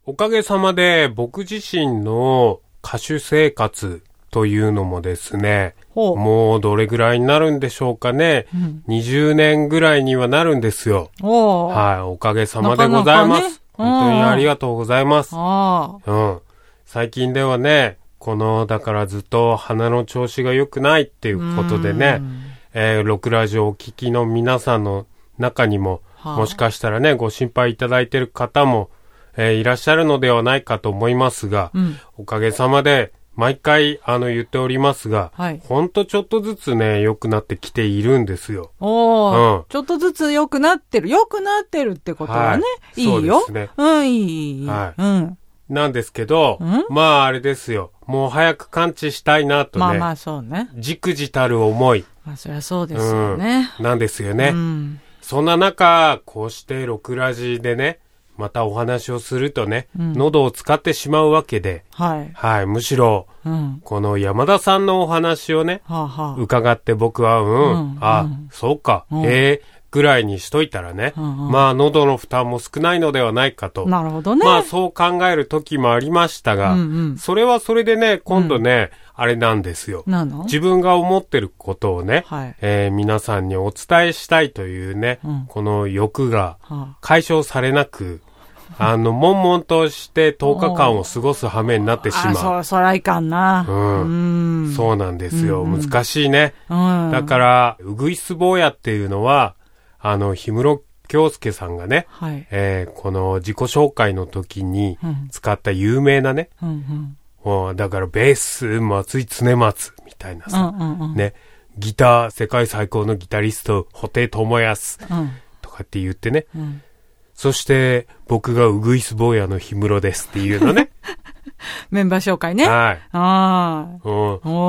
おかげさまで僕自身の歌手生活というのもですね、もうどれぐらいになるんでしょうかね、20年ぐらいにはなるんですよ。はい、おかげさまでございます。本当にありがとうございます。最近ではね、だからずっと鼻の調子が良くないっていうことでね、ロクラジオをお聞きの皆さんの中にも、もしかしたらね、ご心配いただいている方も、いらっしゃるのではないかと思いますが、おかげさまで毎回言っておりますが、ほんとちょっとずつね良くなってきているんですよ。ちょっとずつ良くなってるってことはね、いいよ。そうですね。いい。なんですけど、まああれですよ。もう早く完治したいなとね。まあそうね。じくじたる思い。そりゃそうですよね。なんですよね。そんな中、こうしてロクラジでね、またお話をするとね、喉を使ってしまうわけで、むしろ、この山田さんのお話をね、伺って僕は、そうか、ぐらいにしといたらね、まあ喉の負担も少ないのではないかと。なるほどね。まあそう考える時もありましたが、それはそれでね、今度ね、あれなんですよ。自分が思ってることをね、皆さんにお伝えしたいというね、この欲が解消されなく、悶々として10日間を過ごす羽目になってしまう。そらいかんな。そうなんですよ。難しいね。だから、ウグイス坊やっていうのは、氷室京介さんがね、この自己紹介の時に使った有名なね、だからベース松井常松みたいなさ、ね、ギター世界最高のギタリスト布袋寅泰とかって言ってね、そして僕がウグイス坊やの氷室ですっていうのね。メンバー紹介ね。はい。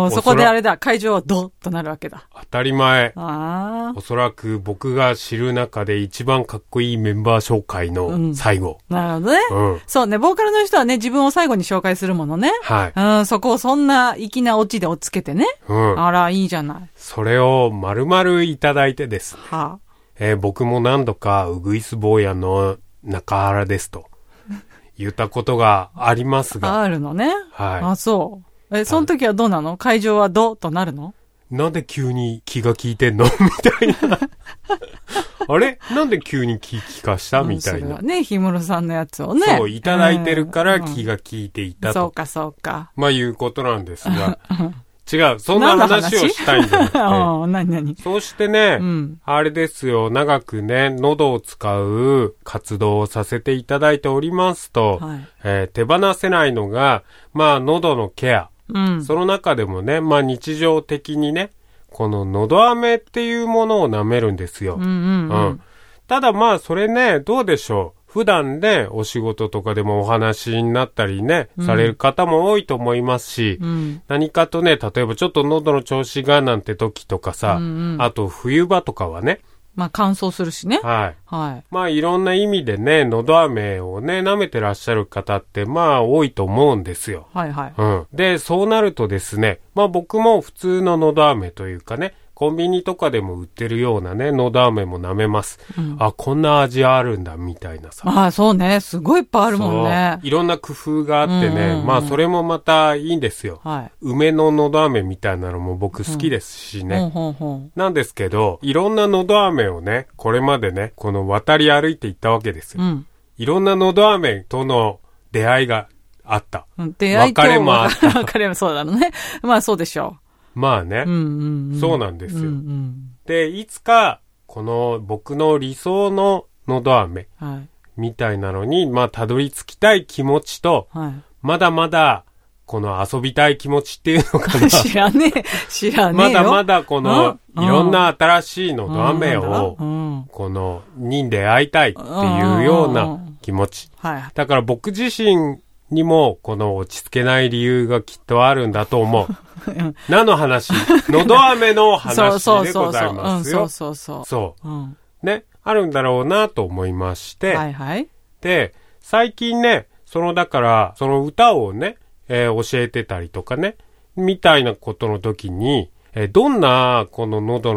そこであれだ、会場はドッとなるわけだ。当たり前。おそらく僕が知る中で一番かっこいいメンバー紹介の最後。なるほどね。そうね、ボーカルの人はね、自分を最後に紹介するものね。はい。そこをそんな粋なオチでおつけてね。あら、いいじゃない。それを丸々いただいてですね。僕も何度かウグイス坊やの中原ですと。言ったことがありますが。あるのね。はい。そう。その時はどうなの？会場はどうとなるの？なんで急に気が利いてんのみたいな。あれなんで急に気利かしたみたいな。それはね、氷室さんのやつをね。そう、いただいてるから気が利いていたと。そうか、そうか。まあいうことなんですが。違う、そんな話をしたいんじゃなくて。何そうしてね、あれですよ、長くね、喉を使う活動をさせていただいておりますと、手放せないのが、まあ喉のケア。その中でもね、まあ日常的にね、この喉飴っていうものを舐めるんですよ。ただまあそれね、どうでしょう。普段ね、お仕事とかでもお話になったりね、される方も多いと思いますし、何かとね、例えばちょっと喉の調子がなんて時とかさ、あと冬場とかはね、まあ乾燥するしね。はい。まあいろんな意味でね、喉飴をね、舐めてらっしゃる方ってまあ多いと思うんですよ。で、そうなるとですね、まあ僕も普通の喉飴というかね、コンビニとかでも売ってるようなね、喉飴も舐めます。こんな味あるんだ、みたいなさ。そうね。すごいいっぱいあるもんね。いろんな工夫があってね、まあそれもまたいいんですよ。梅の喉飴みたいなのも僕好きですしね。なんですけど、いろんな喉飴をね、これまでね、この渡り歩いていったわけですよ。いろんな喉飴との出会いがあった。出会いと別れもあった。別れもそうだろうね。まあそうでしょう。まあね、そうなんですよ。で、いつか、この僕の理想の喉飴みたいなのに、まあ、たどり着きたい気持ちと、まだまだ、この遊びたい気持ちっていうのかな。知らねえまだまだこの、いろんな新しい喉飴を、この、に出会いたいっていうような気持ち。だから僕自身にも、この落ち着けない理由がきっとあるんだと思う。何の話？喉飴の話でございますよ。そう。ね、あるんだろうなと思いまして。で、最近ね、だから、その歌をね、教えてたりとかね、みたいなことの時に、どんなこの喉の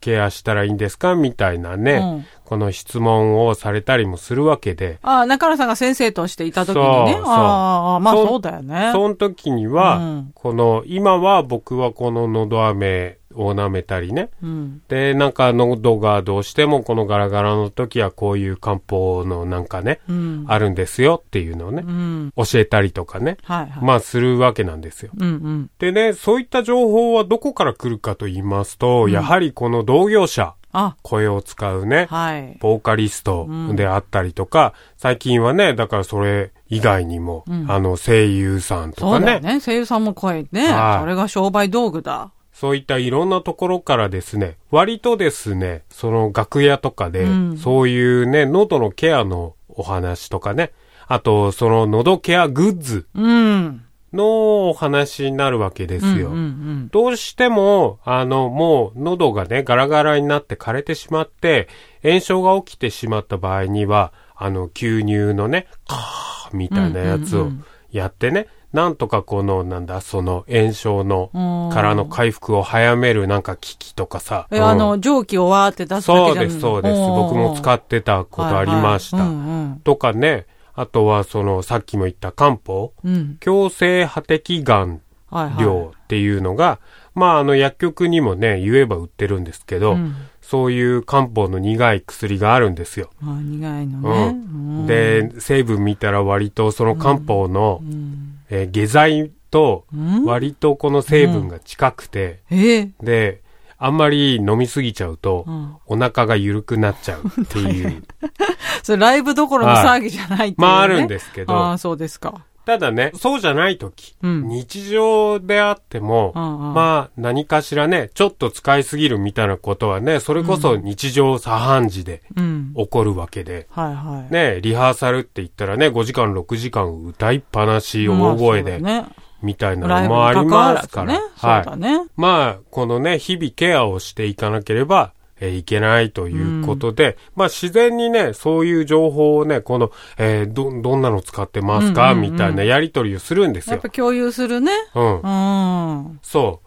ケアしたらいいんですかみたいなね、この質問をされたりもするわけで。 中野さんが先生としていた時にね。まあそうだよね。 その時には、今は僕はこののど飴を舐めたりね。で、なんか喉がどうしてもこのガラガラの時はこういう漢方のなんかね、あるんですよっていうのをね、教えたりとかね、まあするわけなんですよ。でね、そういった情報はどこから来るかと言いますと、やはりこの同業者、声を使うね、ボーカリストであったりとか、最近はね、だからそれ以外にも、声優さんとかね。 そうだよね、声優さんも声ね、それが商売道具だ。 そういったいろんなところからですね、割とですね、その楽屋とかで、そういうね、喉のケアのお話とかね、あとその喉ケアグッズのお話になるわけですよ。どうしても、もう喉がね、ガラガラになって枯れてしまって、炎症が起きてしまった場合には、吸入のね、カーみたいなやつをやってね、なんとかこの、その炎症の、からの回復を早めるなんか機器とかさ。 蒸気をわーって出すだけじゃん。 そうです、そうです。僕も使ってたことありました。とかね、あとはさっきも言った漢方、強性破滴丸量っていうのが、まあ薬局にもね、言えば売ってるんですけど、そういう漢方の苦い薬があるんですよ。 苦いのね。 で、成分見たら割とその漢方の、下剤と割とこの成分が近くて、で、あんまり飲みすぎちゃうと、お腹が緩くなっちゃうっていう。 それライブどころの騒ぎじゃないっていうね。 まああるんですけど。 そうですか。 ただね、そうじゃないとき、日常であっても、まあ何かしらね、ちょっと使いすぎるみたいなことはね、それこそ日常茶飯事で起こるわけで、ね、リハーサルって言ったらね、5時間6時間歌いっぱなし大声で、みたいなのもありますから。まあ、このね、日々ケアをしていかなければいけないということで、まあ自然にね、そういう情報をね、この、どんなの使ってますか、みたいなやり取りをするんですよ。 やっぱ共有するね。 そう。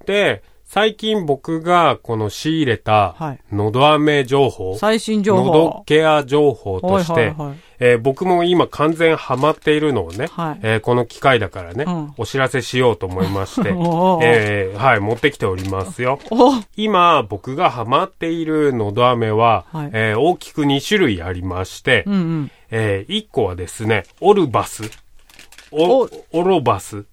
で、最近僕がこの仕入れた、のど飴情報、 最新情報、 のどケア情報として、僕も今完全ハマっているのをね、この機会だからね、お知らせしようと思いまして、持ってきておりますよ。今僕がハマっているのど飴は、大きく2種類ありまして、1個はですね、オルバス。オルバス。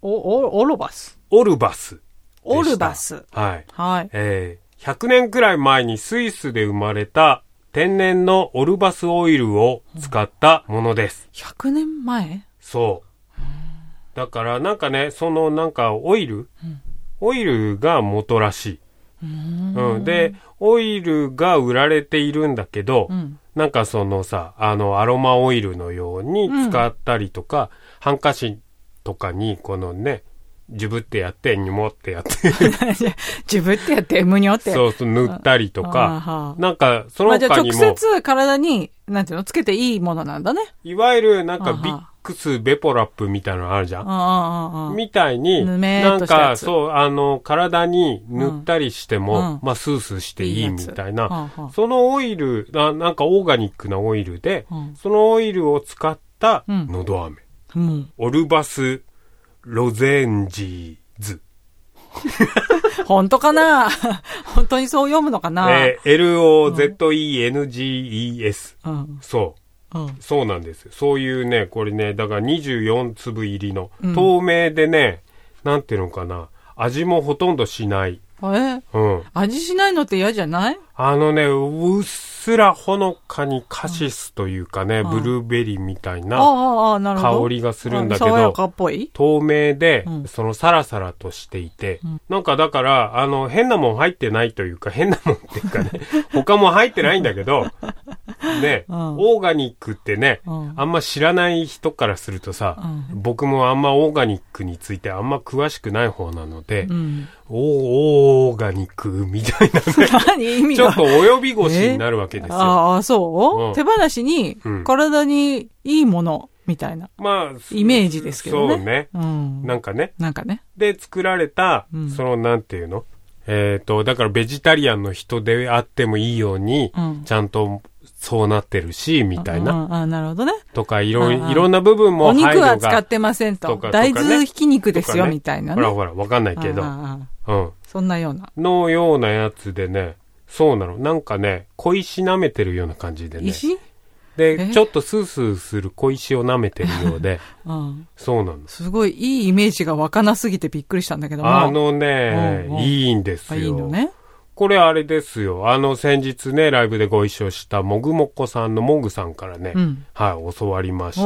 はい。100年くらい前にスイスで生まれた天然のオルバスオイルを使ったものです。 100年前？ そう。だからなんかね、なんかオイルが元らしい。で、オイルが売られているんだけど、なんかアロマオイルのように使ったりとか、ハンカチとかにこのね、ジュブってやって、にもってやって。 ジュブってやって、むにょって。 そう、塗ったりとか。なんか、その他にも。 じゃあ直接体に、なんていうの、つけていいものなんだね。 いわゆる、なんかビックスベポラップみたいなのあるじゃん。みたいに、なんか、そう、体に塗ったりしても、まあ、スースーしていいみたいな。そのオイル、なんかオーガニックなオイルで、そのオイルを使ったのど飴。オルバスロゼンジーズ。 本当かな本当にそう読むのかな LOZENGES。そう。そうなんです。そういうね、これね、だから24粒入りの、透明でね、なんていうのかな、味もほとんどしない。 味しないのって嫌じゃない？ うっすらほのかにカシスというかね、ブルーベリーみたいな香りがするんだけど、 爽やかっぽい？ 透明で、サラサラとしていて、なんかだから、変なもん入ってないというか、変なもんっていうかね、他も入ってないんだけど、ね、オーガニックってね、あんま知らない人からするとさ、僕もあんまオーガニックについてあんま詳しくない方なので、オーガニックみたいなね、ちょっとお呼び腰になるわけですよ。 そう？手放しに、体にいいものみたいな、イメージですけどね。 そうね。なんかね。 なんかね。 で、作られた、なんていうの？ だからベジタリアンの人であってもいいように、ちゃんとそうなってるし、みたいな。 なるほどね。 とか、いろんな部分も配慮が。お肉は使ってませんと。大豆ひき肉ですよ、みたいなね。 ほら、わかんないけど。 そんなような。 のようなやつでね、そうなの。なんかね、小石舐めてるような感じでね。 石？ で、ちょっとスースーする小石を舐めてるようで、そうなの。 すごいいいイメージが湧かなすぎてびっくりしたんだけども。 いいんですよ。 いいのね。 これあれですよ。先日ね、ライブでご一緒したもぐもこさんのもぐさんからね、教わりまして。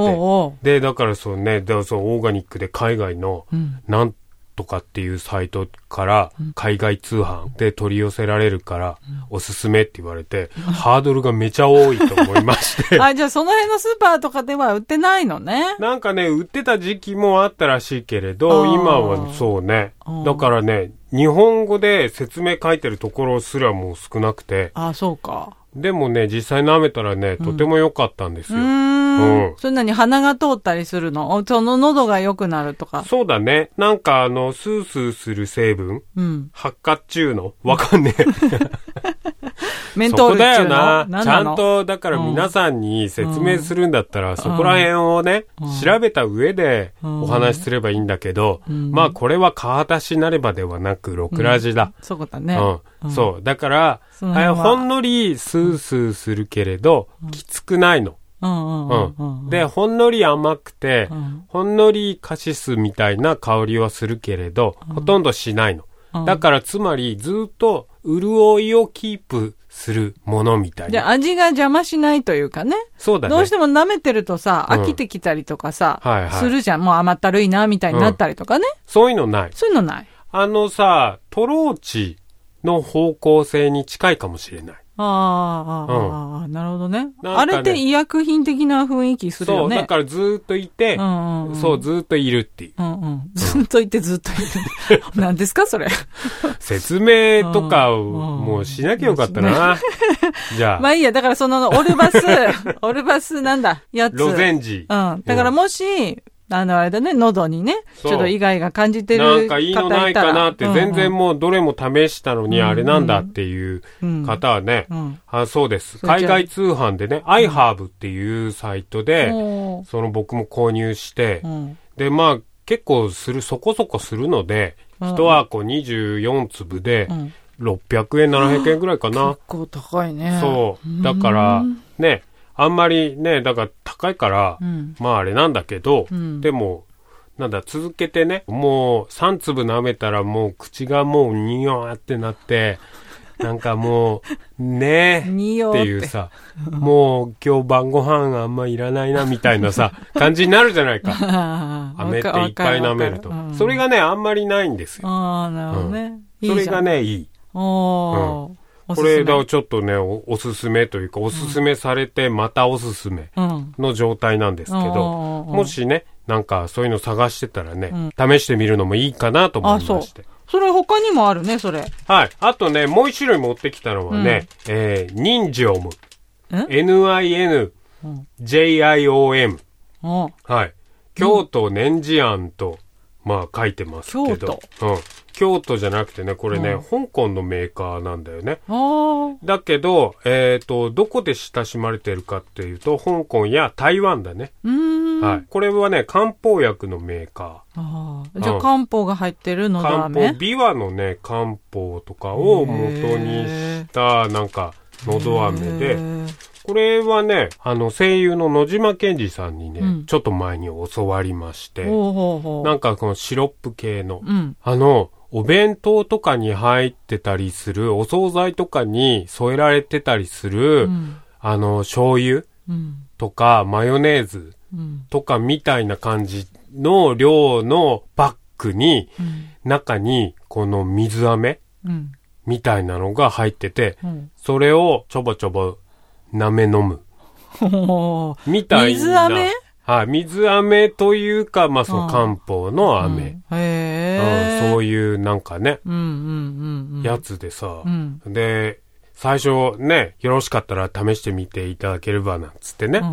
で、だからそうね、オーガニックで海外の、なんとかっていうサイトから海外通販で取り寄せられるからおすすめって言われて、ハードルがめちゃ多いと思いまして。 じゃあその辺のスーパーとかでは売ってないのね。 なんかね、売ってた時期もあったらしいけれど、今はそうね。だからね、日本語で説明書いてるところすらもう少なくて。 そうか。 でもね、実際舐めたらね、とても良かったんですよ。 そんなに鼻が通ったりするの？その喉が良くなるとか。 そうだね。なんかスースーする成分、発火っちゅうのわかんねえ。 メントールっちゅうの？ そこだよな。ちゃんと、だから皆さんに説明するんだったら、そこら辺をね、調べた上でお話しすればいいんだけど、まあこれは顔出しなればではなく、ロクラジだ。 そうだね。 そう。だから、ほんのりスースーするけれど、きつくないの。で、ほんのり甘くて、ほんのりカシスみたいな香りはするけれど、ほとんどしないの。だからつまりずっと潤いをキープするものみたいな。 じゃあ味が邪魔しないというかね。 そうだね。 どうしても舐めてるとさ、飽きてきたりとかさ、するじゃん。もう甘ったるいな、みたいになったりとかね。 そういうのない。 そういうのない。 トローチの方向性に近いかもしれない。 なるほどね。あれって医薬品的な雰囲気するよね。 そう、だからずっといて、そう、ずっといるっていう。 ずっといてずっといる。何ですかそれ。 説明とかをもうしなきゃよかったな。じゃあ。 まあいいや、だからそのオルバスなんだ、やつ。 ロゼンジ。 だからもし、あれだね、喉にね、ちょっとイガイガ感じてる方いたら。 なんかいいのないかなって、全然もうどれも試したのにあれなんだっていう方はね、そうです。海外通販でね、iHerb っていうサイトで、僕も購入して、で、まあ結構そこそこするので、一箱24粒で、600円、700円ぐらいかな。 結構高いね。 そう。だから、ね、あんまりね、だから高いから、まああれなんだけど、でも、続けてね、もう3粒舐めたらもう口がもうニヨーってなって、なんかもう、ねっていうさ、もう今日晩ご飯あんまいらないなみたいなさ、感じになるじゃないか。飴っていっぱい舐めると。それがね、あんまりないんですよ。 なるほどね。 それがね、いい。これだちょっとね、おすすめというか、おすすめされてまたおすすめの状態なんですけど、もしね、なんかそういうの探してたらね、試してみるのもいいかなと思いまして。 それ他にもあるね、それ。 はい。あとね、もう一種類持ってきたのはね、ニンジオム。NINJIOM。はい。京都年次庵と、まあ書いてますけど。京都じゃなくてね、これね、香港のメーカーなんだよね。だけど、どこで親しまれてるかっていうと、香港や台湾だね。はい。これはね、漢方薬のメーカー。じゃあ漢方が入ってるのだめ？ 漢方、ビワのね、漢方とかを元にした、なんか、のど飴で、これはね、声優の野島健二さんにね、ちょっと前に教わりまして、なんかこのシロップ系の、お弁当とかに入ってたりする、お惣菜とかに添えられてたりする、醤油とかマヨネーズとかみたいな感じの量のパックに、中にこの水飴みたいなのが入ってて、それをちょぼちょぼ舐め飲む。みたいな。 水飴？ はい、水飴というか、まあ、その漢方の飴。そういうなんかね、やつでさ、で、最初ね、よろしかったら試してみていただければなんつってね、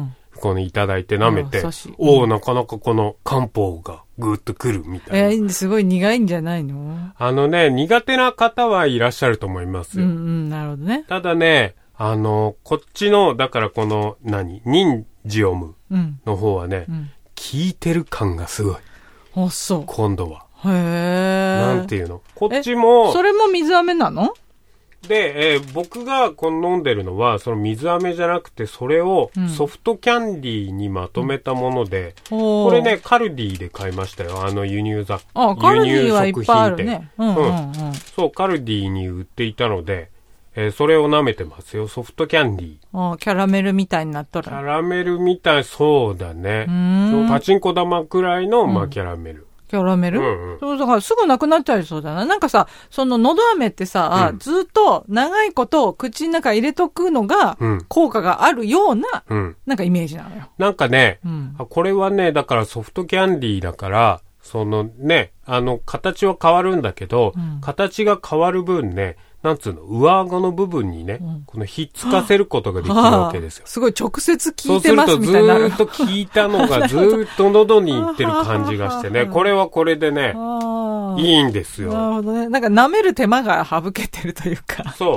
このいただいて舐めて、なかなかこの漢方がぐーっとくるみたいな。 すごい苦いんじゃないの？ 苦手な方はいらっしゃると思いますよ。 なるほどね。 ただね、こっちの、だからこの、ニンジオムの方はね、効いてる感がすごい。 あ、そう。 今度は。 へー。 なんていうの？こっちも。 それも水飴なの？ で、僕が飲んでるのは、その水飴じゃなくて、それをソフトキャンディーにまとめたもので、これね、カルディで買いましたよ。輸入カルディはいっぱいあるね。そう、カルディに売っていたので、それを舐めてますよ。ソフトキャンディー。 キャラメルみたいになっとる。 キャラメルみたい、そうだね。パチンコ玉くらいの、キャラメル。 キャラメル？そう、だからすぐなくなっちゃいそうだな。なんかさ、そののど飴ってさ、ずっと長いこと口の中入れとくのが、効果があるような、なんかイメージなのよ。 なんかね、これはね、だからソフトキャンディーだから、そのね、形は変わるんだけど、形が変わる分ね、なんつうの、上顎の部分にね、このひっつかせることができるわけですよ。 すごい直接効いてますみたいな。 そうするとずーっと効いたのがずーっと喉にいってる感じがしてね、これはこれでね、いいんですよ。 なるほどね。なんか舐める手間が省けてるというか。 そう。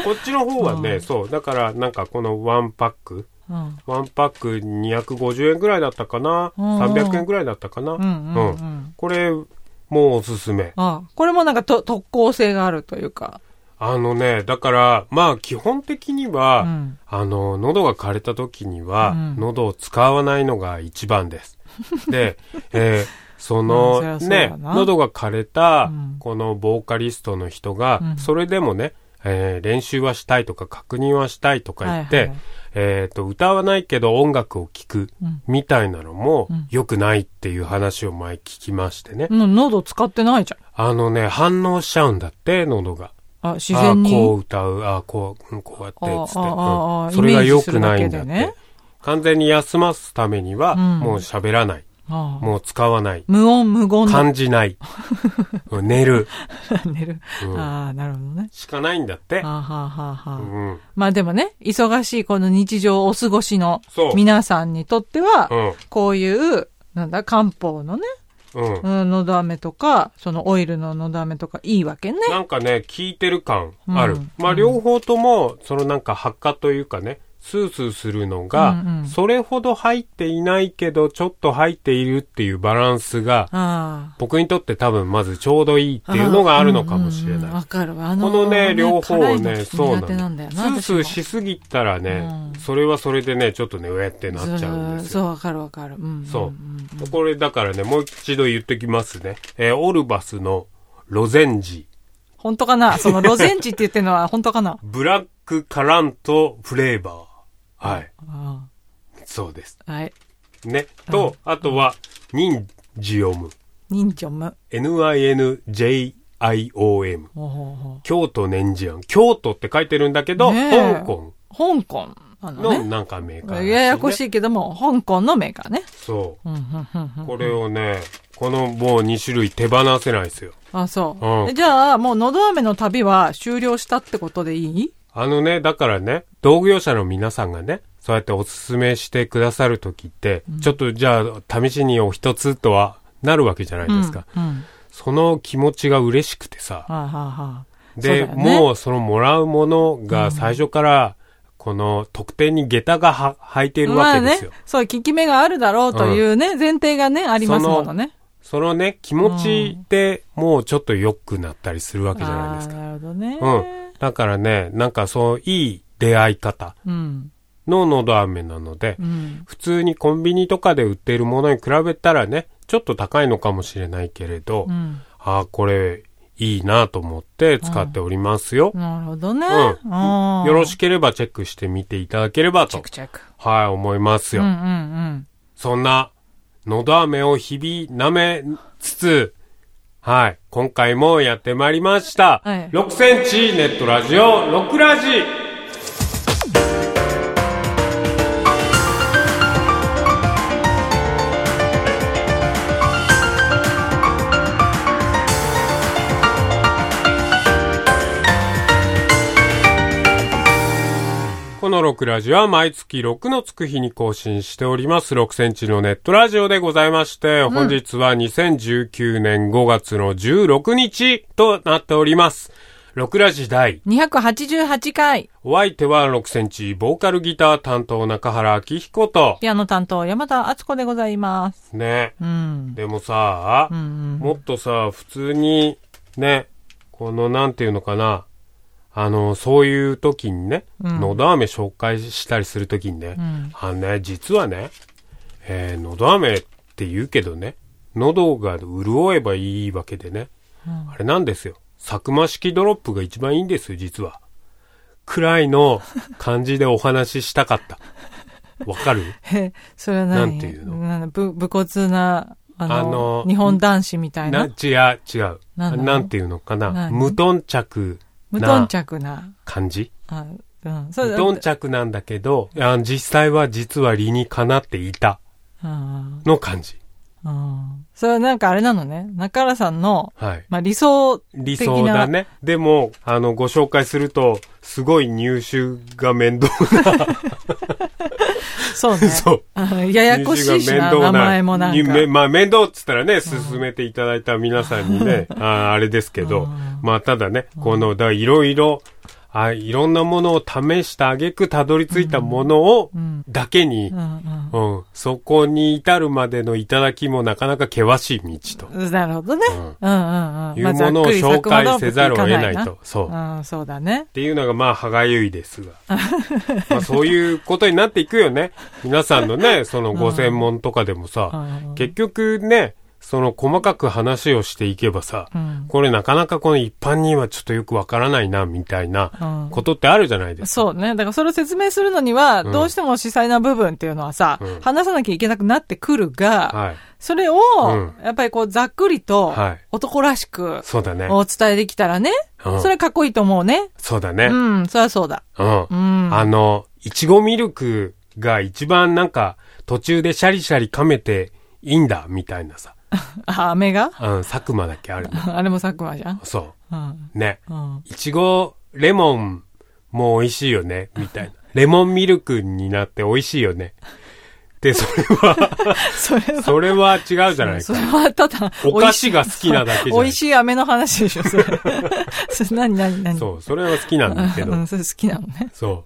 こっちの方はね、そう。だからなんかこのワンパック、ワンパック250円ぐらいだったかな、300円ぐらいだったかな。これ、もうおすすめ。 これもなんか特効性があるというか。 だから、まあ基本的には、喉が枯れた時には、喉を使わないのが一番です。で、そのね、喉が枯れた、このボーカリストの人が、それでもね、練習はしたいとか確認はしたいとか言って、歌わないけど音楽を聴くみたいなのも良くないっていう話を前聞きましてね。 喉使ってないじゃん。反応しちゃうんだって、喉が。 自然に。 こう歌う、こうやって、つって。それが良くないんだって。完全に休ますためには、もう喋らない。もう使わない。 無音無言。 感じない。寝る。 寝る。なるほどね。 しかないんだって。 まあでもね、忙しいこの日常お過ごしの皆さんにとっては、こういう、漢方のね、のど飴とか、そのオイルののど飴とかいいわけね。 なんかね、効いてる感ある。まあ両方とも、そのなんか発火というかね、スースーするのが、それほど入っていないけど、ちょっと入っているっていうバランスが、僕にとって多分まずちょうどいいっていうのがあるのかもしれない。 わかるわ。 このね、両方をね、そうなんだよ。スースーしすぎたらね、それはそれでね、ちょっとね、上ってなっちゃうんですよ。 そう、わかるわかる。 そう。これだからね、もう一度言ってきますね。オルバスのロゼンジ。 本当かな？そのロゼンジって言ってるのは本当かな？ ブラックカラントフレーバー。はい。そうです。 はい。 ね。と、あとは、ニンジオム。 ニンジオム。 NINJIOM。京都ネンジオム。京都って書いてるんだけど、香港。 香港のなんかメーカー、 ややこしいけども、香港のメーカーね。 そう。これをね、このもう2種類手放せないですよ。 そう。じゃあ、もうのど飴の旅は終了したってことでいい？ だからね、道具業者の皆さんがね、そうやっておすすめしてくださるときって、ちょっとじゃあ、試しにお一つとはなるわけじゃないですか。その気持ちが嬉しくてさ。で、もうそのもらうものが最初から、この特典に下駄が履いているわけですよ。 そう、効き目があるだろうというね、前提がね、ありますものね。 そのね、気持ちでもうちょっと良くなったりするわけじゃないですか。 なるほどね。 だからね、なんかそう、いい出会い方ののど飴なので、普通にコンビニとかで売っているものに比べたらね、ちょっと高いのかもしれないけれど、これいいなと思って使っておりますよ。 なるほどね。 よろしければチェックしてみていただければと。 チェック。 はい、思いますよ。そんな、のど飴を日々舐めつつ、はい。今回もやってまいりました。6センチネットラジオ、6ラジ。この6ラジは毎月6のつく日に更新しております6センチのネットラジオでございまして、本日は2019年5月の16日となっております。6ラジ第 288回。 お相手は6センチボーカルギター担当中原明彦とピアノ担当山田敦子でございます。 ね。でもさ、もっとさ、普通にね、このなんていうのかな、そういう時にね、のど飴紹介したりする時にね、実はね、のど飴って言うけどね、喉が潤えばいいわけでね、あれなんですよ。サクマ式ドロップが一番いいんですよ、実は。くらいの感じでお話ししたかった。わかる？ それは何？なんていうの？武骨な、日本男子みたいな。 違う。なんていうのかな。無頓着な感じ？無頓着なんだけど、実際は実は理にかなっていたの感じ。 それはなんかあれなのね。中原さんの、理想的な。理想だね。 でも、ご紹介すると、すごい入手が面倒な。 そうね。そう。ややこしいしな、名前もなんか。 まあ、面倒っつったらね、進めていただいた皆さんにね、あれですけど、まあ、ただね、いろいろ、いろんなものを試した挙句たどり着いたものを、だけに、そこに至るまでの頂もなかなか険しい道と。 なるほどね。いうものを紹介せざるを得ないと。そう。 そうだね。 っていうのがまあ、歯がゆいですが。まあ、そういうことになっていくよね。皆さんのね、そのご専門とかでもさ、結局ね、その細かく話をしていけばさ、これなかなかこの一般にはちょっとよくわからないな、みたいなことってあるじゃないですか。 そうね。だからそれを説明するのには、どうしても詳細な部分っていうのはさ、話さなきゃいけなくなってくるが、それを、やっぱりこうざっくりと、男らしく、 そうだね。 お伝えできたらね、それかっこいいと思うね。 そうだね。 そりゃそうだ。 いちごミルクが一番なんか、途中でシャリシャリ噛めていいんだ、みたいなさ。 飴が？ 佐久間だっけあれ。 あれも佐久間じゃん？ そう。ね。いちご、レモンも美味しいよね、みたいな。レモンミルクになって美味しいよね。で、それは違うじゃないか。 それはただ、 お菓子が好きなだけじゃん。 美味しい飴の話でしょ、それ。何そう、それは好きなんだけど。 それ好きなのね。 そう。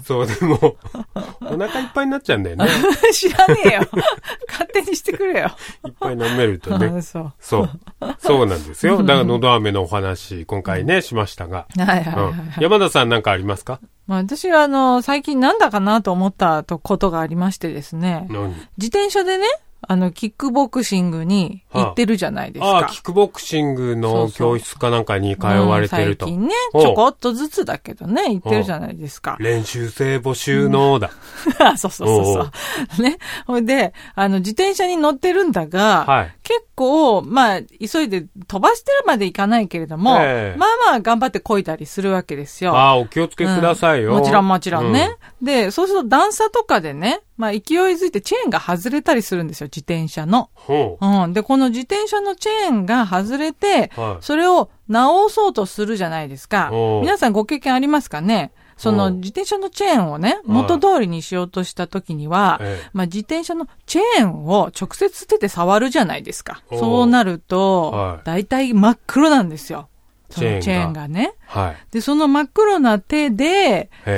そう、でも、お腹いっぱいになっちゃうんだよね。 知らねえよ。勝手にしてくれよ。 いっぱい飲めるとね。そうなんですよ。だから、のど飴のお話、今回ね、しましたが。山田さんなんかありますか？ 私は最近なんだかなと思ったことがありましてですね。自転車でね、キックボクシングに行ってるじゃないですか。 キックボクシングの教室かなんかに通われてると。 最近ね、ちょこっとずつだけどね、行ってるじゃないですか。 練習生募集のだ。 そう。ね。ほいで、自転車に乗ってるんだが、結構、急いで飛ばしてるまでいかないけれども、頑張って漕いだりするわけですよ。 お気をつけくださいよ。 もちろんね。で、そうすると段差とかでね、勢いづいてチェーンが外れたりするんですよ、自転車の。で、この自転車のチェーンが外れて、それを直そうとするじゃないですか。皆さんご経験ありますかね？その自転車のチェーンをね、元通りにしようとした時には、自転車のチェーンを直接手で触るじゃないですか。そうなると、だいたい真っ黒なんですよ。そのチェーンがね。で、その真っ黒な手で、キ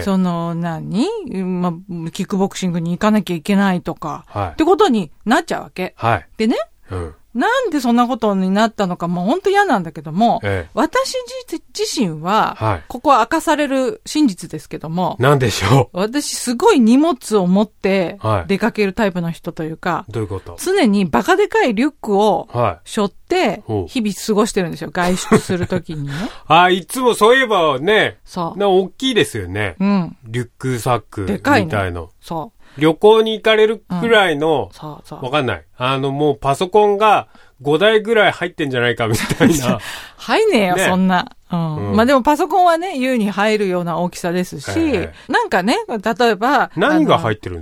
ックボクシングに行かなきゃいけないとか、ってことになっちゃうわけ。でね、なんでそんなことになったのかもう本当嫌なんだけども、私自身は、ここは明かされる真実ですけども、 なんでしょう。 私すごい荷物を持って出かけるタイプの人というか、 どういうこと？ 常にバカでかいリュックを背負って日々過ごしてるんですよ。外出するときにね。 いつもそういえばね、大きいですよね。リュックサックみたいの。 そう。 旅行に行かれるくらいの、わかんない。もうパソコンが5台ぐらい入ってんじゃないかみたいな。 入んねえよ、そんな。でもパソコンはね、優に入るような大きさですし、なんかね、例えば。 何が入ってるんですか？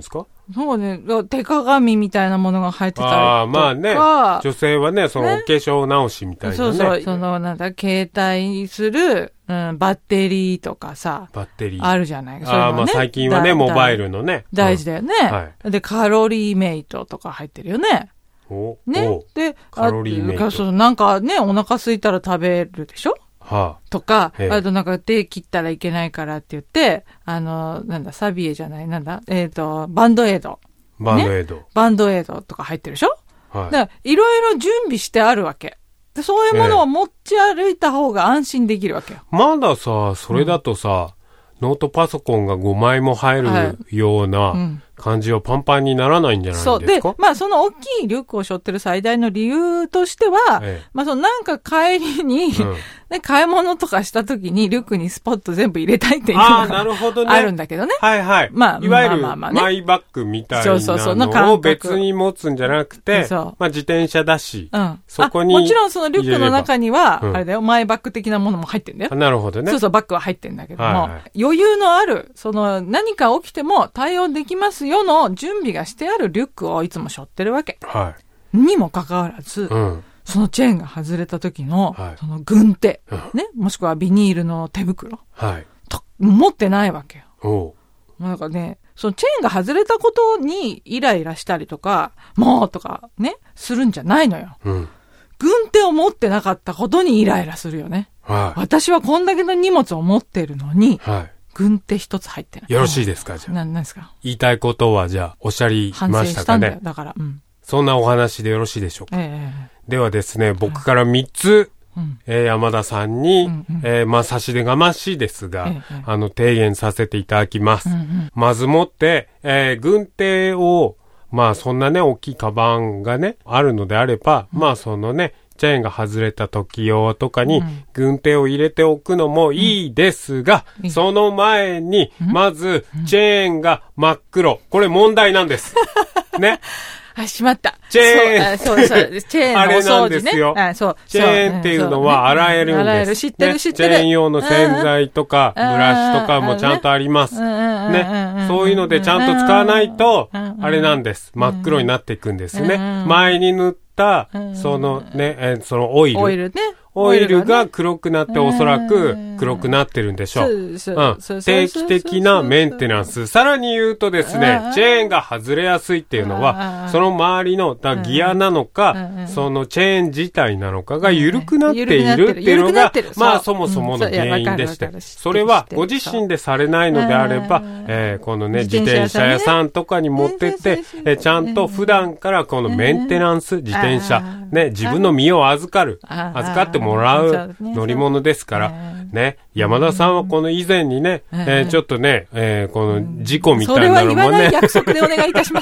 そうね、手鏡みたいなものが入ってたりとか。 ああ、まあね。女性はね、そのお化粧直しみたいなね。 そうそう。その、携帯する、バッテリーとかさ。 バッテリー。 あるじゃない。 ああ、まあ最近はね、モバイルのね。 大事だよね。はい。で、カロリーメイトとか入ってるよね。ね。で、 カロリーメイト。 そう、なんかね、お腹空いたら食べるでしょはあ、 とか、あとなんか手切ったらいけないからって言って、サビエじゃない、バンドエイド。 バンドエイド。 ね、バンドエイドとか入ってるでしょはい。 だから、いろいろ準備してあるわけ。でそういうものを持ち歩いた方が安心できるわけよ。 まださ、それだとさ、ノートパソコンが5枚も入るような感じはパンパンにならないんじゃないですか。そう。で、 まあその大きいリュックを背負ってる最大の理由としては、まあそのなんか帰りに、ね、買い物とかした時にリュックにスポット全部入れたいっていうのがあるんだけどね。 はいはい。 まあ、 いわゆるマイバッグみたいなのを別に持つんじゃなくて、まあ自転車だし、そこに。 もちろんそのリュックの中には、あれだよ、マイバッグ的なものも入ってんだよ。 なるほどね。 そうそう、バッグは入ってんだけども、余裕のある、その何か起きても対応できますよの準備がしてあるリュックをいつも背負ってるわけ。 はい。 にもかかわらず、そのチェーンが外れた時の、その軍手、ね、もしくはビニールの手袋、持ってないわけよ。なんかね、そのチェーンが外れたことにイライラしたりとか、もうとかね、するんじゃないのよ。軍手を持ってなかったことにイライラするよね。私はこんだけの荷物を持ってるのに、軍手一つ入ってない。 よろしいですか、じゃあ。 何ですか？ 言いたいことはじゃあ、おっしゃりましたかね。 反省したんだよ、だから。 そんなお話でよろしいでしょうか。ではですね、僕から3つ、山田さんに、まあ、差し出がましいですが、提言させていただきます。まずもって、軍手を、まあ、そんなね、大きいカバンがね、あるのであれば、まあ、そのね、チェーンが外れた時用とかに、軍手を入れておくのもいいですが、その前に、まず、チェーンが真っ黒。これ問題なんです。ね。 あ、しまった。 チェーン。 そう、チェーンのお掃除ね。あれなんですよ。 チェーンっていうのは洗えるんです。 洗える。知ってる。 チェーン用の洗剤とか、ブラシとかもちゃんとあります。ね。そういうのでちゃんと使わないと、あれなんです。真っ黒になっていくんですね。前に塗った、そのね、そのオイル。 オイルね。 オイルが黒くなっておそらく黒くなってるんでしょう。定期的なメンテナンス。さらに言うとですね、チェーンが外れやすいっていうのは、その周りのギアなのか、そのチェーン自体なのかが緩くなっているっていうのが、まあそもそもの原因でして、それはご自身でされないのであれば、このね、自転車屋さんとかに持ってって、ちゃんと普段からこのメンテナンス、自転車、ね、自分の身を預かってもらう乗り物ですから、ね、山田さんはこの以前にね、ちょっとね、この事故みたいなのもね。それは言わない約束でお願いいたします。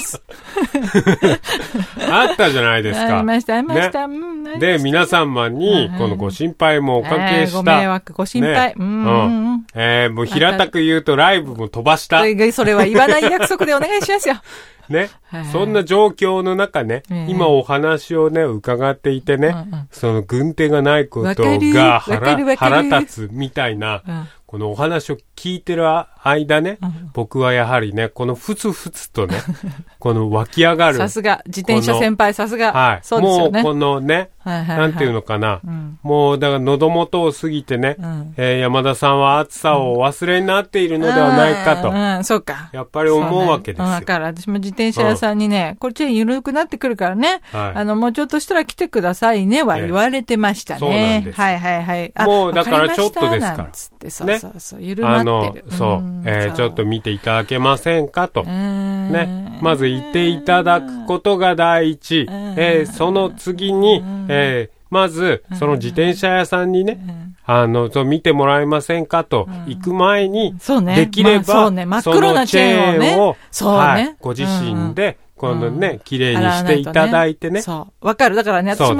あったじゃないですか。 ありました、ありました。 で、皆様に、このご心配もおかけした。 ご迷惑、ご心配。 もう平たく言うとライブも飛ばした。 それは言わない約束でお願いしますよ。 ね。そんな状況の中ね、今お話をね、伺っていてね、その軍手がないことが腹立つみたいな、このお話を聞いてる間ね、僕はやはりね、このふつふつとね、この湧き上がる。 さすが、自転車先輩、さすが。 はい。 そうですよね。 もうこのね、なんていうのかな。もう、だから喉元を過ぎてね、山田さんは暑さをお忘れになっているのではないかと。 そうか。 やっぱり思うわけですよ。 だから私も自転車屋さんにね、これチェーン緩くなってくるからね、もうちょっとしたら来てくださいねは言われてましたね。 そうなんです。 はいはいはい。 もうだからちょっとですから。 ね。そう、緩まってる。 ちょっと見ていただけませんかと。ね。まず言っていただくことが第一。その次に、まず、その自転車屋さんにね、見てもらえませんかと、行く前に、できれば、そのチェーンを、ご自身で、今度ね、綺麗にしていただいてね。 そう。わかる。だからね、私もね、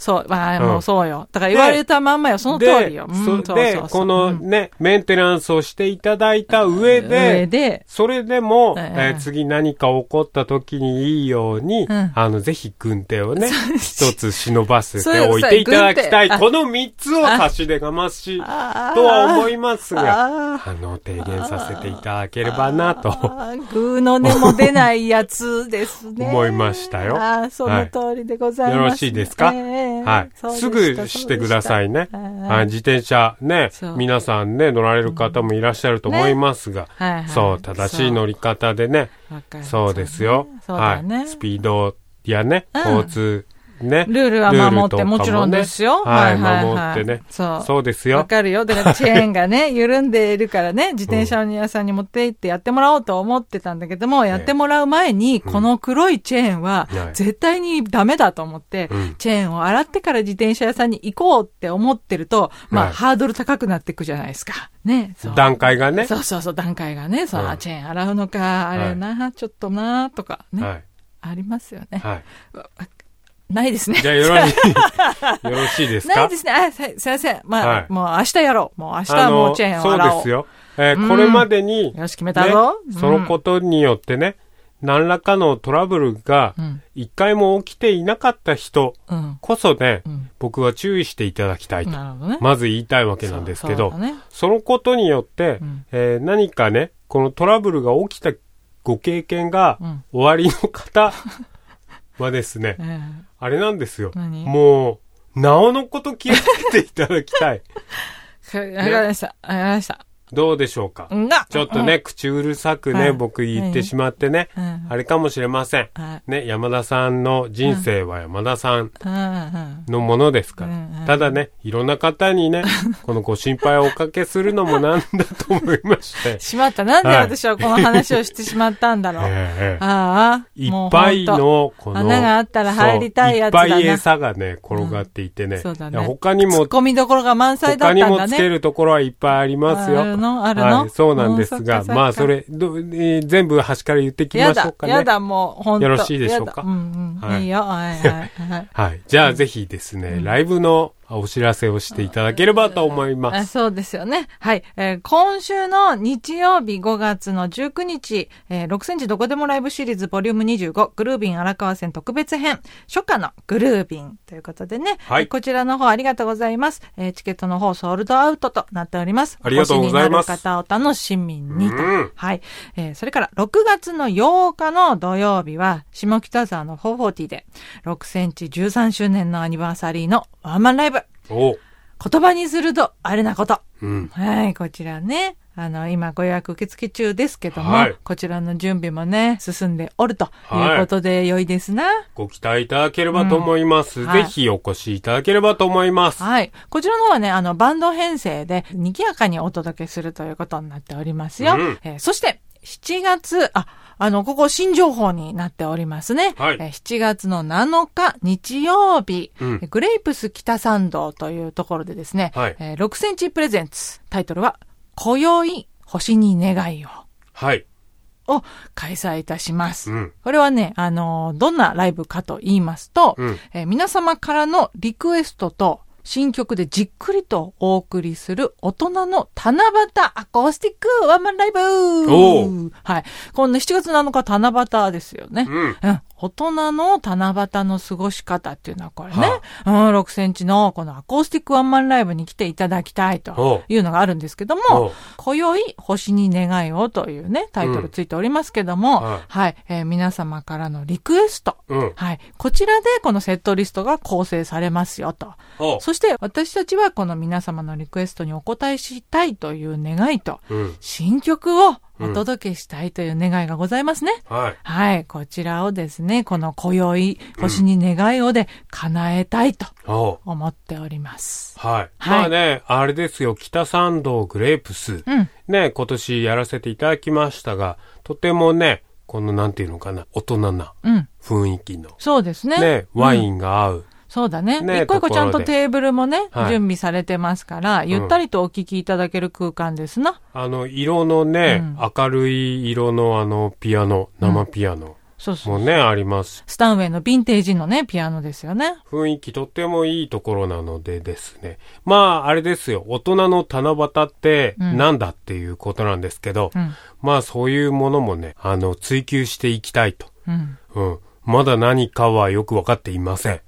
そう。まあ、もうそうよ。だから言われたまんまよ。その通りよ。 で、このね、メンテナンスをしていただいた上で、それでも、次何か起こった時にいいように、ぜひ軍手をね、一つ忍ばせておいていただきたい。この3つを差し出がましいとは思いますが、提言させていただければなと。 グーの音も出ないやつですね。 思いましたよ。 その通りでございます。 よろしいですか？はい。すぐしてくださいね。自転車ね、皆さんね、乗られる方もいらっしゃると思いますが、そう、正しい乗り方でね、そうですよ。はい。スピードやね、交通、ね。 ルールは守ってもちろんですよ。 はい、守ってね。そうですよ。 わかるよ。だからチェーンがね、緩んでいるからね、自転車屋さんに持って行ってやってもらおうと思ってたんだけども、やってもらう前に、この黒いチェーンは絶対にダメだと思って、チェーンを洗ってから自転車屋さんに行こうって思ってると、まあ、ハードル高くなっていくじゃないですか。ね。 段階がね。 そう、段階がね。チェーン洗うのか、あれな、ちょっとな、とかね。ありますよね。はい。ないですね。 じゃあよろしいですか？ ないですね。先生。まあ、もう明日やろう。もう明日はもうチェーンを洗おう。 そうですよ。これまでに、 よし、決めたぞ。 そのことによってね、何らかのトラブルが一回も起きていなかった人こそね、僕は注意していただきたいと、まず言いたいわけなんですけど、そのことによって、何かね、このトラブルが起きたご経験がおありの方はですね、あれなんですよ。もう、なおのこと気をつけていただきたい。 わかりました。 どうでしょうか。ちょっとね、口うるさくね、僕言ってしまってね、あれかもしれません。ね、山田さんの人生は山田さんのものですから。ただね、いろんな方にね、このご心配をおかけするのもなんだと思いまして。 しまった。なんで私はこの話をしてしまったんだろう。 いっぱいの、この、 穴があったら入りたいやつだな。 いっぱい餌がね、転がっていてね。 他にも、ツッコミどころが満載だったんだね。 他にもつけるところはいっぱいありますよ。はい、そうなんですが、まあ、それ、全部端から言ってきましょうかね。 やだ、もう、本当。 よろしいでしょうか。 いいよ、はい。 はい。じゃあ、ぜひですね、ライブのお知らせをしていただければと思います。 そうですよね。はい。今週の日曜日5月の19日、6センチどこでもライブシリーズボリューム25、グルービン荒川線特別編、初夏のグルービンということでね。はい。こちらの方ありがとうございます。チケットの方ソールドアウトとなっております。 ありがとうございます。 お越しになる方お楽しみにと。はい。それから6月の8日の土曜日は、下北沢の440で、6センチ13周年のアニバーサリーのワンマンライブ。言葉にするとあれなこと。はい、こちらね。今ご予約受付中ですけども、こちらの準備もね、進んでおるということで良いですな。 ご期待いただければと思います。ぜひお越しいただければと思います。 はい。こちらの方はね、バンド編成で賑やかにお届けするということになっておりますよ。そして、7月、ここ新情報になっておりますね。7月の7日日曜日、グレイプス北参道というところでですね、6センチプレゼンツ、タイトルは、今宵星に願いを。を開催いたします。これはね、どんなライブかと言いますと、皆様からのリクエストと、新曲でじっくりとお送りする大人の七夕アコースティックワンマンライブ。はい。この7月7日七夕ですよね。大人の七夕の過ごし方っていうのはこれね、6センチのこのアコースティックワンマンライブに来ていただきたいというのがあるんですけども、今宵星に願いをというね、タイトルついておりますけども、はい、皆様からのリクエスト、はい、こちらでこのセットリストが構成されますよと。そして私たちはこの皆様のリクエストにお答えしたいという願いと、新曲をお届けしたいという願いがございますね。はい。こちらをですね、この今宵星に願いをで叶えたいと思っております。 はい。まあね、あれですよ、北参道グレープス、ね、今年やらせていただきましたが、とてもね、このなんていうのかな、大人な雰囲気の。 そうですね。 ね、ワインが合う。 そうだね。一個一個ちゃんとテーブルもね、準備されてますから、ゆったりとお聞きいただける空間ですな。 色のね、明るい色のピアノ、生ピアノ。 そうそう。 もうね、あります。 スタンウェイのヴィンテージのね、ピアノですよね。 雰囲気とってもいいところなのでですね。まあ、あれですよ。大人の七夕ってなんだっていうことなんですけど、まあそういうものもね、追求していきたいと。まだ何かはよくわかっていません。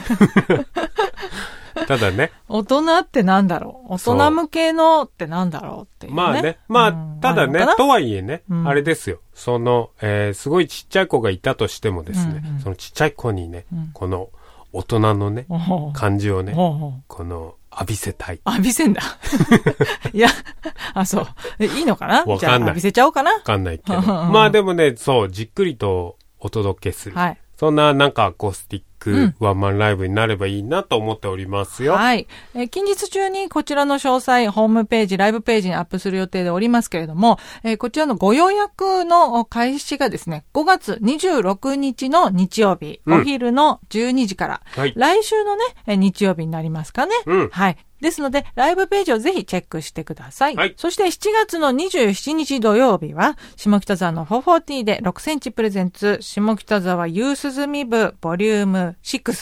ただね。 大人ってなんだろう、大人向けのってなんだろうっていうね。 まあね。まあ、ただね、とはいえね、あれですよ。すごいちっちゃい子がいたとしてもですね、そのちっちゃい子にね、この大人のね、感じをね、この、浴びせたい。 浴びせんだ。いや、そう。いいのかな？ わかんない。 じゃあ浴びせちゃおうかな？ わかんないけど。まあでもね、そう、じっくりとお届けする。はい。そんななんかアコースティックワンマンライブになればいいなと思っておりますよ。 はい。近日中にこちらの詳細、ホームページ、ライブページにアップする予定でおりますけれども、こちらのご予約の開始がですね、5月26日の日曜日、お昼の12時から、はい、来週のね、日曜日になりますかね。はい。ですので、ライブページをぜひチェックしてください。はい、そして7月の27日土曜日は、下北沢の440で6センチプレゼンツ、下北沢夕涼み部ボリューム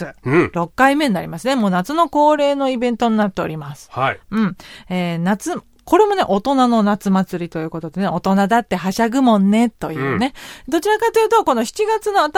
6。6回目になりますね。もう夏の恒例のイベントになっております。 はい。 これもね、大人の夏祭りということでね、大人だってはしゃぐもんね、というね。どちらかというと、この7月の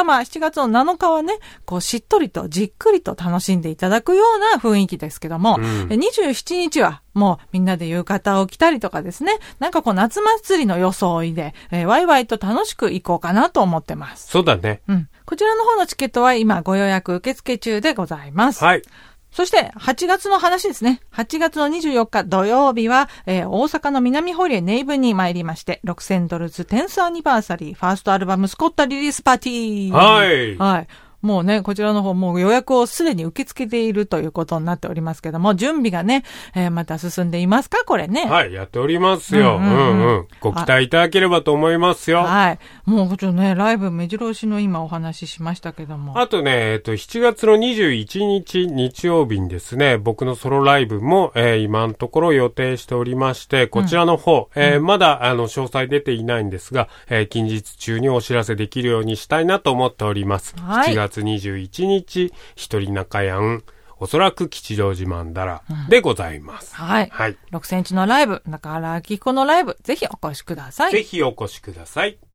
7日はね、こうしっとりとじっくりと楽しんでいただくような雰囲気ですけども、27日はもうみんなで浴衣を着たりとかですね、なんかこう夏祭りの装いで、ワイワイと楽しく行こうかなと思ってます。 そうだね。 こちらの方のチケットは今ご予約受付中でございます。 はい。 そして、8月の話ですね。8月の24日土曜日は、大阪の南堀江ネイブに参りまして、$6000 10thアニバーサリー、ファーストアルバムスコッタリリースパーティー。 はい。 はい。もうね、こちらの方もう予約をすでに受け付けているということになっておりますけども、準備がね、また進んでいますかこれね。 はい、やっておりますよ。ご期待いただければと思いますよ。 はい。もうちょっとね、ライブ目白押しの今お話ししましたけども。 あとね、7月の21日日曜日にですね、僕のソロライブも、今のところ予定しておりまして、こちらの方、まだ詳細出ていないんですが、近日中にお知らせできるようにしたいなと思っております。 はい。 7月21日、一人中やん、おそらく吉祥寺マンダラでございます。 はい。はい。6センチのライブ、中原明彦のライブ、ぜひお越しください。 ぜひお越しください。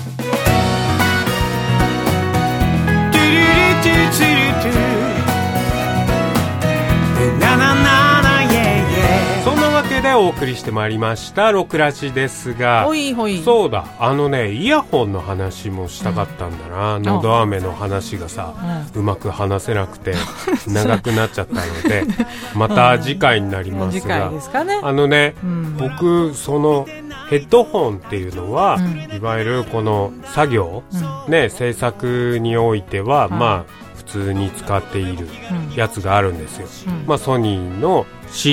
そんなわけでお送りしてまいりましたロクラジですが、 ほいほい。 そうだ、イヤホンの話もしたかったんだな。のど飴の話がさ、うまく話せなくて長くなっちゃったので、また次回になりますが、 次回ですかね。 僕そのヘッドホンっていうのは、いわゆるこの作業、制作においては、まあ普通に使っているやつがあるんですよ。まあソニーの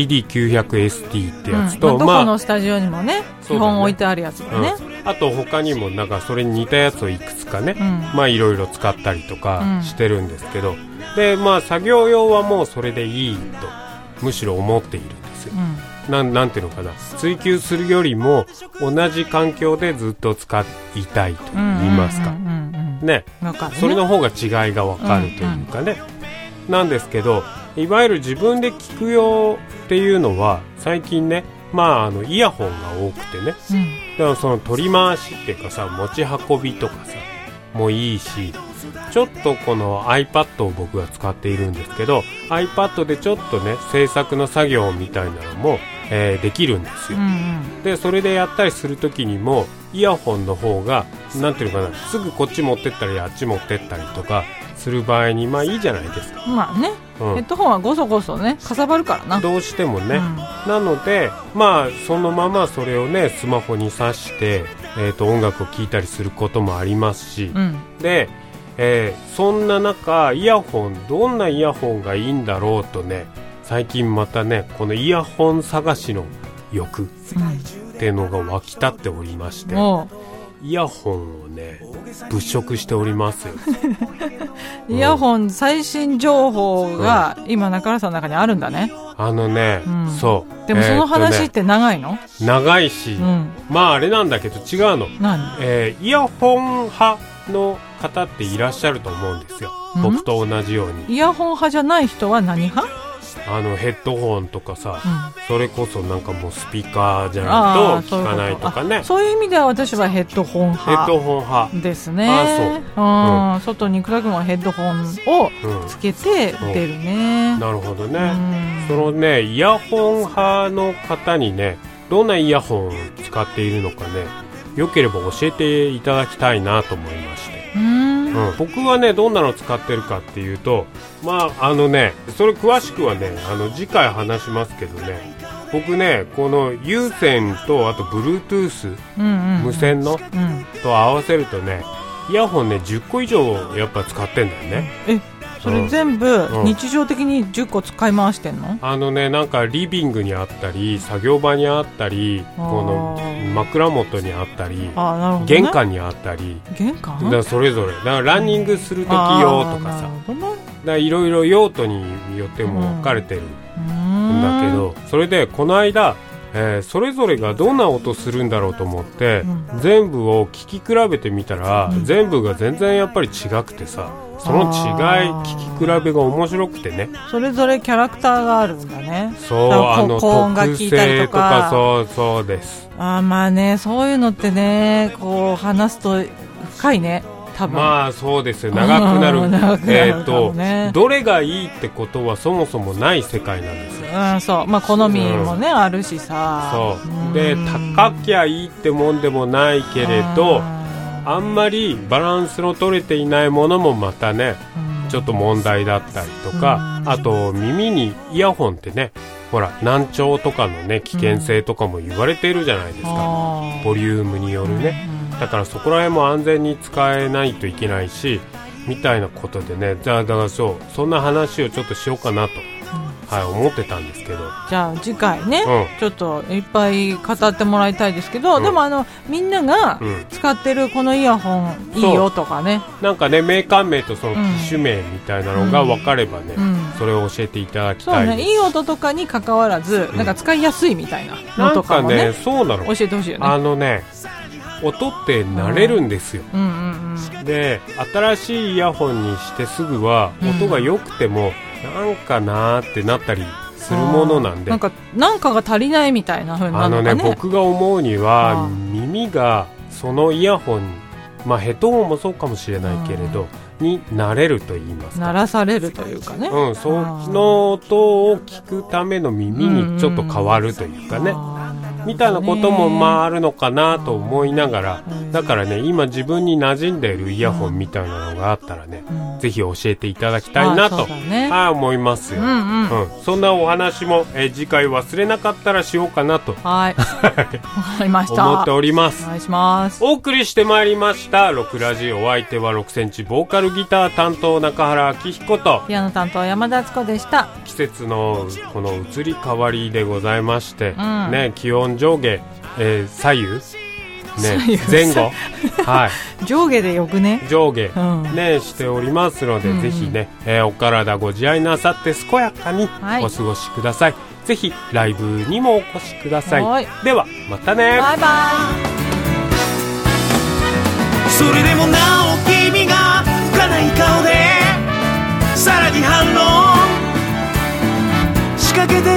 CD900ST ってやつと、 どこのスタジオにもね、基本置いてあるやつだね。 あと他にもなんかそれに似たやつをいくつかね、まあいろいろ使ったりとかしてるんですけど、でまあ作業用はもうそれでいいとむしろ思っているんですよ。なんていうのかな、追求するよりも同じ環境でずっと使いたいと言いますかね、それの方が違いが分かるというかね、なんですけど、いわゆる自分で聞く用っていうのは最近ね、まあイヤホンが多くてね、だからその取り回しっていうかさ、持ち運びとかさもいいし、ちょっとこの iPad を僕が使っているんですけど、 iPad でちょっとね制作の作業みたいなのも、できるんですよ。でそれでやったりするときにもイヤホンの方がなんていうのかな、すぐこっち持ってったりあっち持ってったりとかする場合にまあいいじゃないですか。 まあね、ヘッドホンはゴソゴソねかさばるからな、 どうしてもね、なのでまあそのままそれをねスマホに挿して、音楽を聴いたりすることもありますし、で、そんな中イヤホン、どんなイヤホンがいいんだろうとね、最近またねこのイヤホン探しの欲っていうのが湧き立っておりまして、イヤホンをね物色しておりますよ。 イヤホン最新情報が今中原さんの中にあるんだね。 そう。 でもその話って長いの？ 長いし、まああれなんだけど違うの。 何？ イヤホン派の方っていらっしゃると思うんですよ。僕と同じように。 イヤホン派じゃない人は何派？ ヘッドホンとかさ、それこそなんかもうスピーカーじゃないと聞かないとかね。 そういう意味では私はヘッドホン派。 ヘッドホン派ですね。外に暗くもヘッドホンをつけて出るね。 なるほどね。そのね、イヤホン派の方にね、どんなイヤホンを使っているのかね、よければ教えていただきたいなと思いまして。僕はね、どんなの使ってるかっていうと、まあそれ詳しくはね、次回話しますけどね、僕ね、この有線とあと Bluetooth、無線の、と合わせるとね、イヤホンね10個以上やっぱ使ってんだよね。 それ全部日常的に10個使い回してんの？ なんかリビングにあったり、作業場にあったり、この枕元にあったり、玄関にあったり、 玄関？ だからそれぞれ、だからランニングする時用とかさ、いろいろ用途によっても分かれてるんだけど、それでこの間、それぞれがどんな音するんだろうと思って、全部を聞き比べてみたら、全部が全然やっぱり違くてさ、その違い聞き比べが面白くてね。 それぞれキャラクターがあるんだね。 そう、 高音が効いたりとか。 そうです。 まあね、そういうのってね、こう話すと深いね。多分まあそうですよ、長くなる。どれがいいってことはそもそもない世界なんですよ。 そう、まあ好みもね、あるしさ。 そうで、高きゃいいってもんでもないけれど、あんまりバランスの取れていないものもまたね、ちょっと問題だったりとか、あと耳にイヤホンってね、ほら難聴とかのね危険性とかも言われているじゃないですか、ボリュームによるね。だからそこら辺も安全に使えないといけないし、みたいなことでね、だからそんな話をちょっとしようかなと、思ってたんですけど。 じゃあ次回ね、ちょっといっぱい語ってもらいたいですけど、でもみんなが使ってるこのイヤホンいいよとかね、 なんかね、メーカー名とその機種名みたいなのが分かればね、それを教えていただきたいです。 そうね、いい音とかに関わらず、なんか使いやすいみたいなのとかもね、 なんかね、そうなの、 教えてほしいよね。 音って慣れるんですよ。で、新しいイヤホンにしてすぐは音が良くても、なんかなーってなったりするものなんで、 なんかが足りないみたいな風になるのかね。 僕が思うには、耳がそのイヤホン、まあヘッドホンもそうかもしれないけれど、に慣れると言いますか、 鳴らされるというかね、 その音を聞くための耳にちょっと変わるというかね、みたいなこともまああるのかなと思いながら、だからね、今自分に馴染んでいるイヤホンみたいなのがあったらね、ぜひ教えていただきたいなと、思いますよ。そんなお話も、次回忘れなかったらしようかなと、 わかりました、 思っております。 お願いします。 お送りしてまいりましたロクラジオ、お相手は6センチボーカルギター担当中原明彦とピアノ担当山田敦子でした。 季節のこの移り変わりでございまして、ね、気温上下、左右ね、前後上下でよくね、 上下、ね、しておりますので、ぜひね、お体ご自愛なさって健やかにお過ごしください。ぜひライブにもお越しください。ではまたね、 バイバイ。 それでもなお君が浮かない顔でさらに反論仕掛けて